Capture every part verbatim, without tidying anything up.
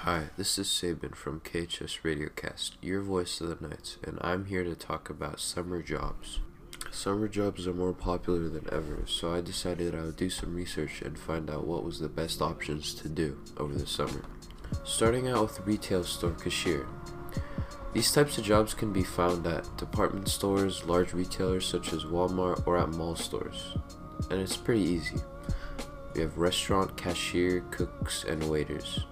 Hi, this is Sabin from K H S Radiocast, your voice of the nights, and I'm here to talk about summer jobs. Summer jobs are more popular than ever, so I decided I would do some research and find out what was the best options to do over the summer. Starting out with retail store cashier. These types of jobs can be found at department stores, large retailers such as Walmart, or at mall stores. And it's pretty easy. We have restaurant, cashier, cooks, and waiters.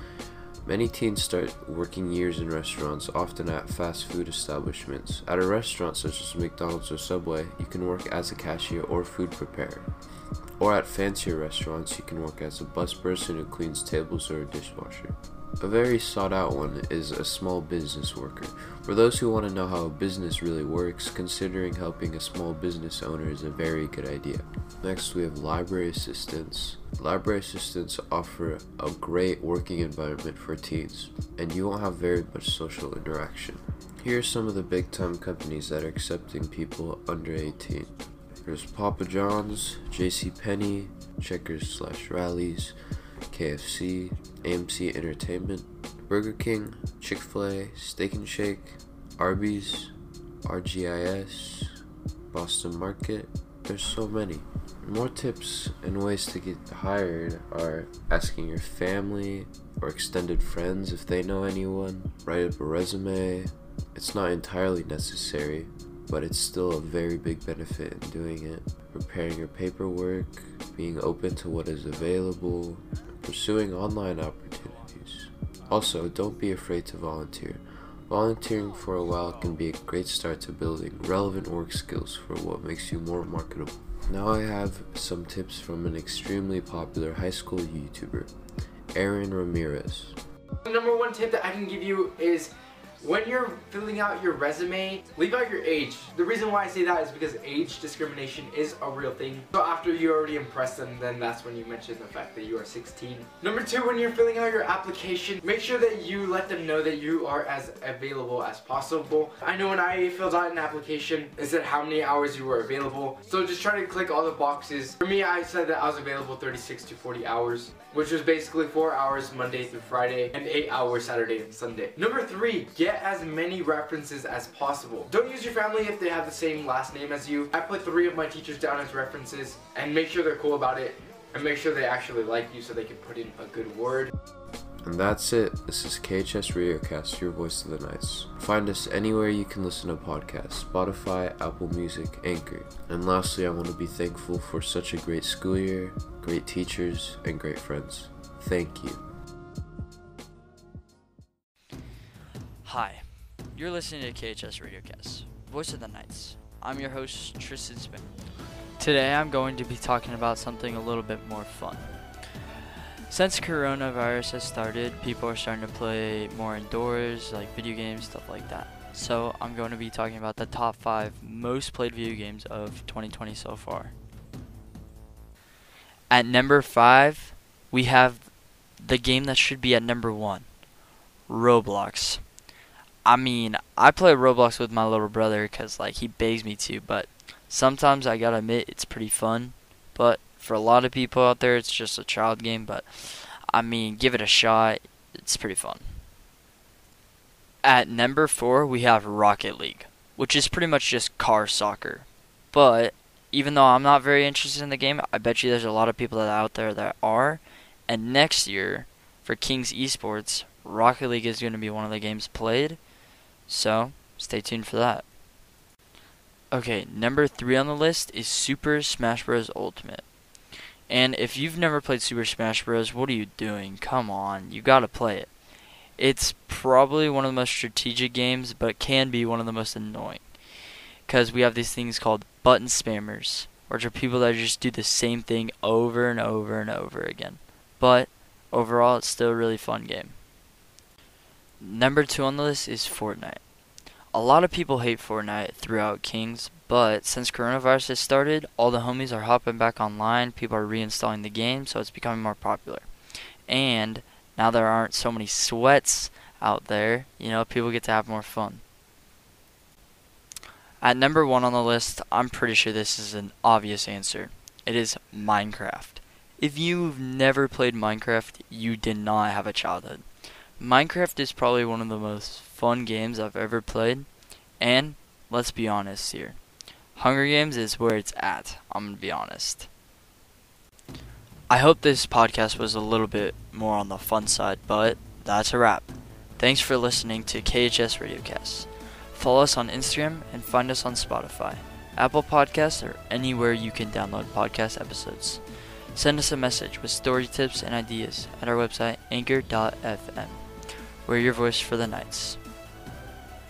Many teens start working years in restaurants, often at fast food establishments. At a restaurant such as McDonald's or Subway, you can work as a cashier or food preparer. Or at fancier restaurants, you can work as a busperson who cleans tables or a dishwasher. A very sought out one is a small business worker. For those who want to know how a business really works, considering helping a small business owner is a very good idea. Next, we have library assistants. Library assistants offer a great working environment for teens, and you won't have very much social interaction. Here are some of the big time companies that are accepting people under eighteen. There's Papa John's, JCPenney, Checkers slash Rallies, K F C, A M C Entertainment, Burger King, Chick-fil-A, Steak and Shake, Arby's, R G I S, Boston Market. There's so many. More tips and ways to get hired are asking your family or extended friends if they know anyone, write up a resume. It's not entirely necessary, but it's still a very big benefit in doing it. Preparing your paperwork, being open to what is available, pursuing online opportunities. Also, don't be afraid to volunteer. Volunteering for a while can be a great start to building relevant work skills for what makes you more marketable. Now I have some tips from an extremely popular high school YouTuber, Aaron Ramirez. The number one tip that I can give you is when you're filling out your resume, leave out your age. The reason why I say that is because age discrimination is a real thing. So after you already impress them, then that's when you mention the fact that you are sixteen. Number two, when you're filling out your application, make sure that you let them know that you are as available as possible. I know when I filled out an application, it said how many hours you were available. So just try to click all the boxes. For me, I said that I was available thirty-six to forty hours, which was basically four hours Monday through Friday and eight hours Saturday and Sunday. Number three, get as many references as possible. Don't use your family if they have the same last name as you. I put three of my teachers down as references and make sure they're cool about it and make sure they actually like you so they can put in a good word. And that's it. This is K H S Radiocast, your voice of the nights. Find us anywhere you can listen to podcasts, Spotify, Apple Music, Anchor. And lastly, I want to be thankful for such a great school year, great teachers, and great friends. Thank you. Hi, you're listening to K H S Radiocast, Voice of the Nights. I'm your host, Tristan Spin. Today I'm going to be talking about something a little bit more fun. Since coronavirus has started, people are starting to play more indoors, like video games, stuff like that. So I'm going to be talking about the top five most played video games of twenty twenty so far. At number five, we have the game that should be at number one, Roblox. I mean, I play Roblox with my little brother because, like, he begs me to, but sometimes I gotta admit it's pretty fun. But for a lot of people out there, it's just a child game, but I mean, give it a shot. It's pretty fun. At number four, we have Rocket League, which is pretty much just car soccer. But even though I'm not very interested in the game, I bet you there's a lot of people that out there that are. And next year, for Kings Esports, Rocket League is going to be one of the games played. So, stay tuned for that. Okay, number three on the list is Super Smash Bros. Ultimate. And if you've never played Super Smash Bros., what are you doing? Come on, you gotta play it. It's probably one of the most strategic games, but can be one of the most annoying. Because we have these things called button spammers, which are people that just do the same thing over and over and over again. But, overall, it's still a really fun game. Number two on the list is Fortnite. A lot of people hate Fortnite throughout Kings, but since coronavirus has started, all the homies are hopping back online, people are reinstalling the game, so it's becoming more popular. And now there aren't so many sweats out there, you know, people get to have more fun. At number one on the list, I'm pretty sure this is an obvious answer. It is Minecraft. If you've never played Minecraft, you did not have a childhood. Minecraft is probably one of the most fun games I've ever played, and let's be honest here, Hunger Games is where it's at. I'm gonna be honest. I hope this podcast was a little bit more on the fun side, but that's a wrap. Thanks for listening to K H S Radiocast. Follow us on Instagram and find us on Spotify, Apple Podcasts, or anywhere you can download podcast episodes. Send us a message with story tips and ideas at our website, anchor dot f m. We're your voice for the nights.